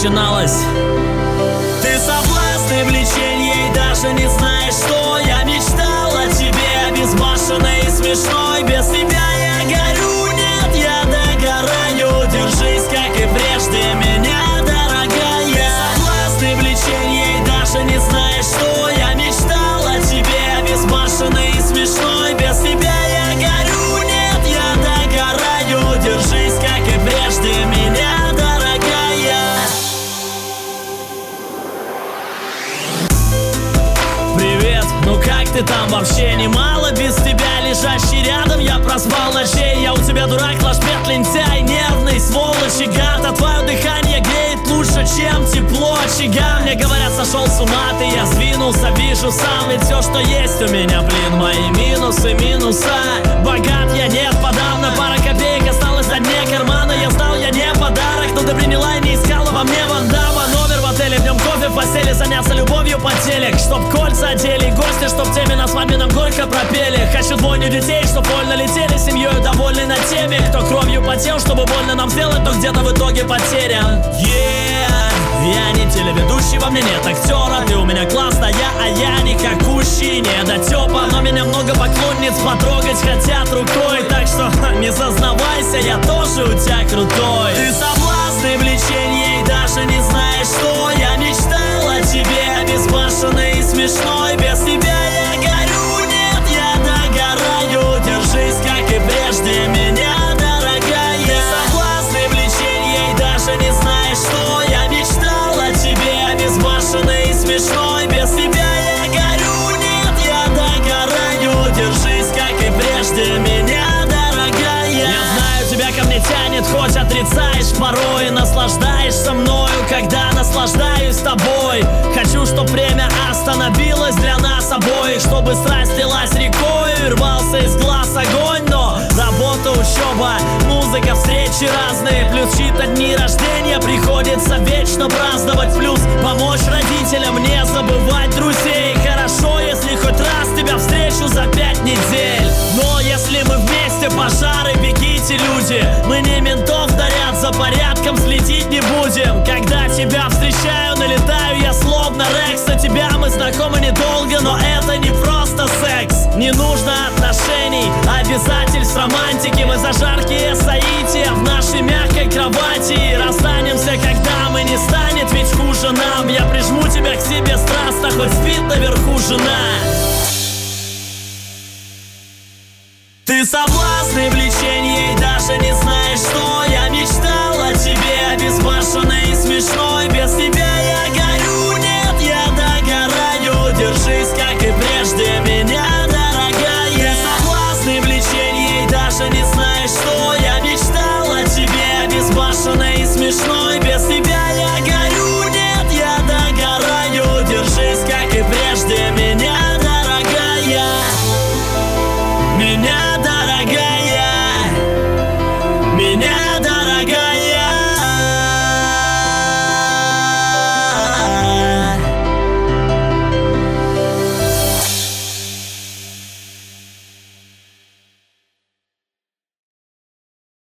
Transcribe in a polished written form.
начиналось. Ты соблазн и влечение, и даже не знаешь, что я мечтал о тебе, безбашенной и смешной. Без тебя я горю, нет, я догораю. Держись, как и прежде, меня, дорогая. Ты соблазн и влечение, и даже не знаешь, что я мечтал о тебе, безбашенной и смешной. Без тебя я горю, нет, я догораю. Держись, как и прежде, меня, дорогая. Привет, ну как ты там вообще? Немало без тебя лежащий рядом. Я проспал ночей, я у тебя дурак, лошпет, лентяй, нервный, сволочь и гад. А твое дыхание греет лучше, чем тепло очага. Мне говорят, сошел с ума ты, я сдвинулся, вижу сам. Ведь все, что есть у меня, блин, мои минусы, минуса. Богат я, нет, подавно, пара копеек осталось на дне кармана. Я знал, я не подарок, но ты приняла и не искала во мне Ван Дамма. Номер в отеле, в нем кофе в постели, заняться любовью под телек. Чтоб кольца одели, гости, чтоб теме на свадьбе нам горько пропели. Хочу двойню детей, чтоб вольно летели, семьей довольны над теми, кто кровью потел, чтобы больно нам сделать, но где-то в итоге потерян. Я не телеведущий, во мне нет актера. Ты у меня классная, а я никакущий недотёпа. Но меня много поклонниц потрогать хотят рукой. Так что не зазнавайся, я тоже у тебя крутой. Ты соблазн и влечение, и даже не знаешь, что я мечтал о тебе, безбашенной и смешной. Без тебя я горю, нет, я догораю. Держись, как и прежде, меня, дорогая. Ты соблазн и влечение, и даже не знаешь, что я мечтал о тебе, безбашенной и смешной. Без тебя я горю, нет, я догораю. Держись, как и прежде, меня, дорогая. Я знаю, тебя ко мне тянет, хоть отрицаешь порой. Наслаждаешься мною, когда наслаждаюсь тобой. Хочу, чтоб время остановилось для нас обоих, чтобы страсть лилась рекой, рвался из глаз огонь. Но работа, учеба, музыка, встречи разные, плюс чьи-то дни рождения приходится вечно праздновать, плюс помочь родителям не забывать друзей. Хорошо, если хоть раз тебя встречу за 5 недель. Но если мы вместе, пожары, бегите, люди. Мы не ментов дарят, за порядком следить не будем. Когда тебя встречаю, налетаю я словно Рекс. А тебя мы знакомы недолго, но это не просто секс. Не нужно отношений, обязательств, романтики. Мы за жаркие соития в нашей мягкой кровати. И расстанемся, когда мы не станет ведь хуже нам. Я прижму тебя к себе страстно, хоть спит наверху жена. Ты соблазн и влечение, и даже не знаешь, что я мечтал о тебе, безбашенной и смешной.